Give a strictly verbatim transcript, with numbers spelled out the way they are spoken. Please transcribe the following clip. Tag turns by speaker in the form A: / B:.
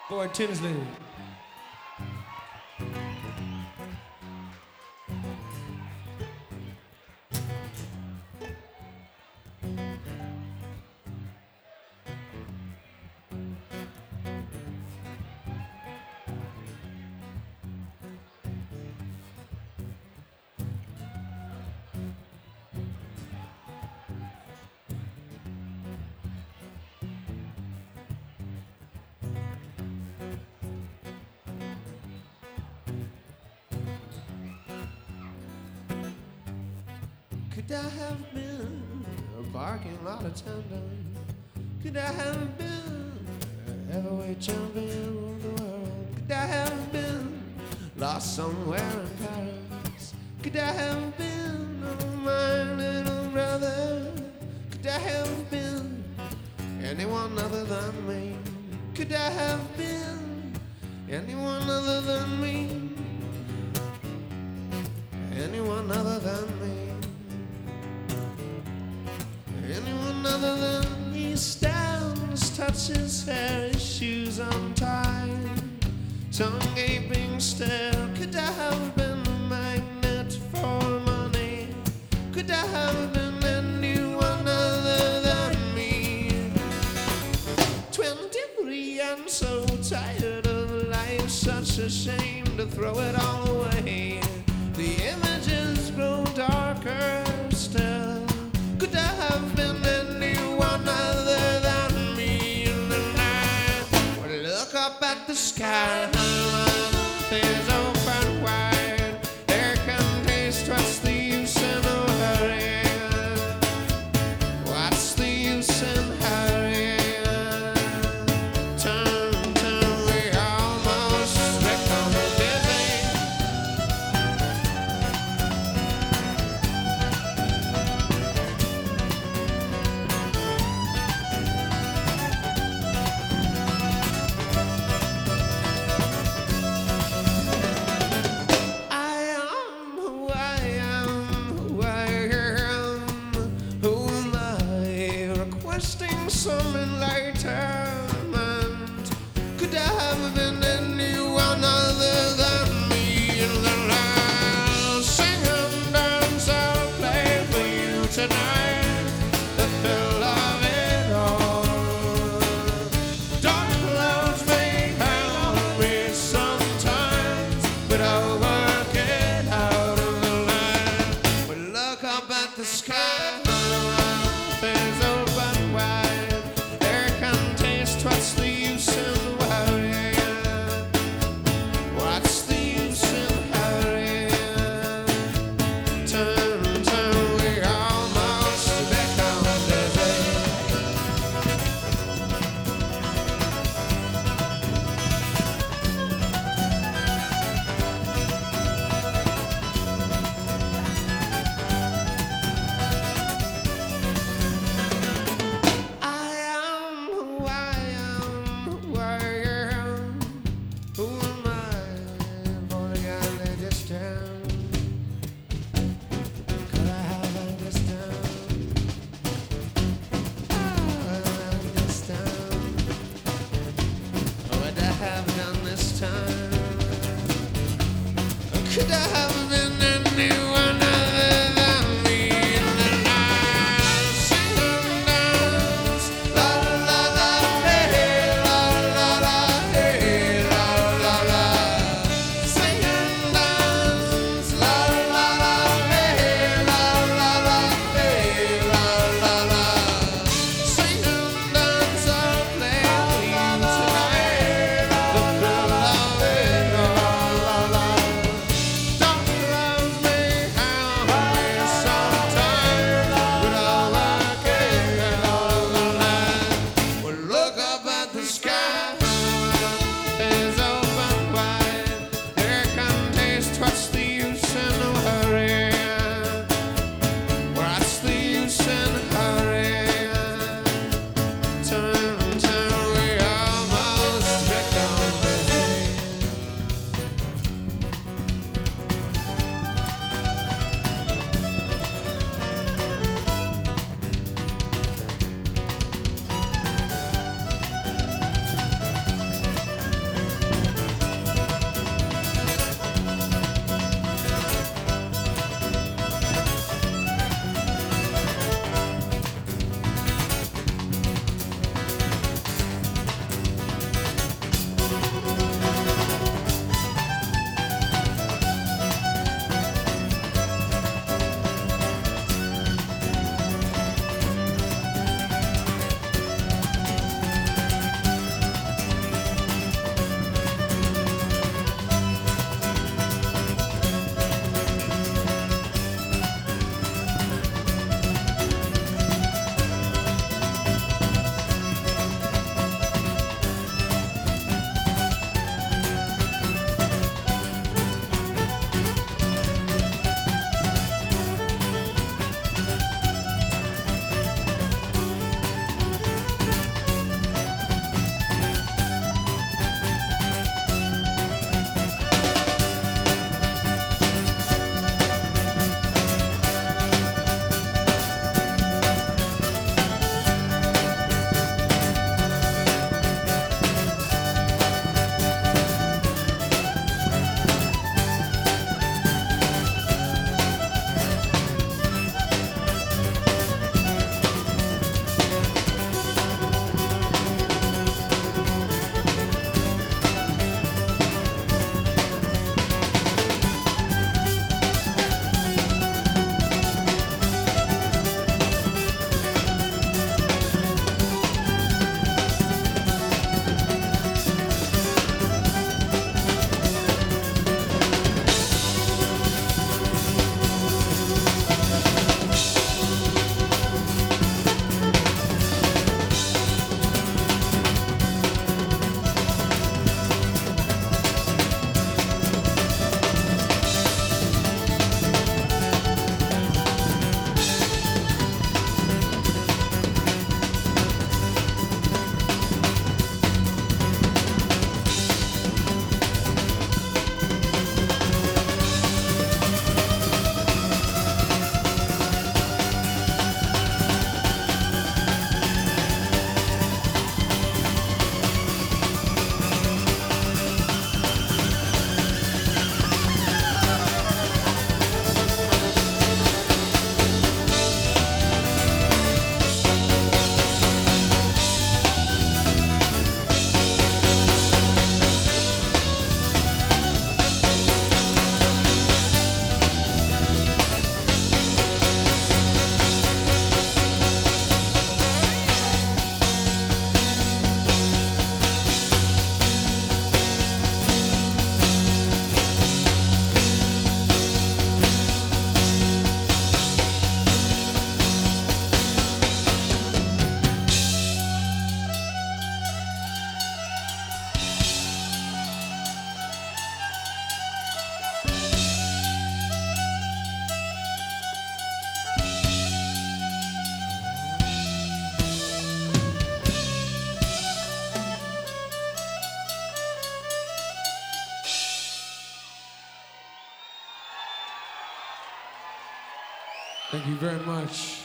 A: Boyd Tinsley. Could I have been a parking lot attendant? Could I have been a heavyweight champion of the world? Could I have been lost somewhere in Paris? Could I have been oh, my little brother? Could I have been anyone other than me? Could I have been anyone other than me? Anyone other than me? Anyone other than he stands, touches hair, his shoes untied, tongue gaping stare. Could I have been a magnet for money? Could I have been anyone other than me? Twenty-three and so tired of life, such a shame to throw it all away. The images grow darker still. Could I have been anyone other than me? And then I would look up at the sky, eyes open wide. Air can taste, what's the use in a hurry? What's the use in hurrying? Turn till we almost become dizzy. Thank you very much.